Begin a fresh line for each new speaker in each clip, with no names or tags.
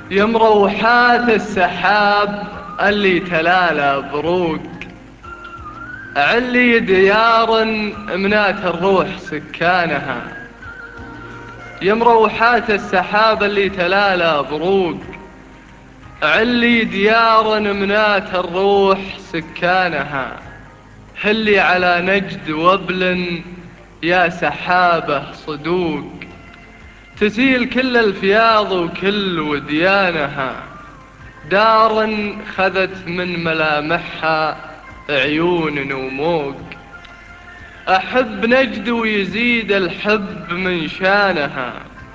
يا مروحات السحاب اللي تلالا بروق، علي ديار منات الروح سكانها. يا مروحات السحاب اللي تلالا بروق، علي ديار منات الروح سكانها. هلي على نجد وبل يا سحابة صدوق، تزيل كل الفياض وكل وديانها. دار خذت من ملامحها عيون وموق، أحب نجد ويزيد الحب من شانها.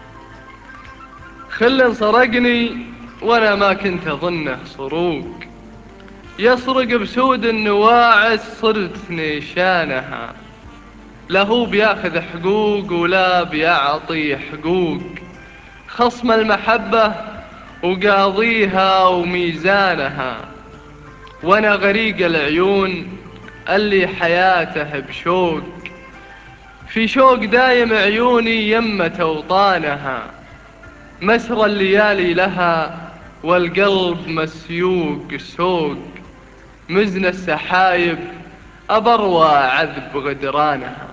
خل سرقني وانا ما كنت اظنه سروق، يسرق بسود النواعس صرت نيشانها. لا هو بياخذ حقوق ولا بيعطي حقوق، خصم المحبة وقاضيها وميزانها. وانا غريق العيون اللي حياته بشوق، في شوق دايم عيوني يمة اوطانها. مسرى الليالي لها والقلب مسيوق سوق، مزن السحايب أبروى عذب غدرانها.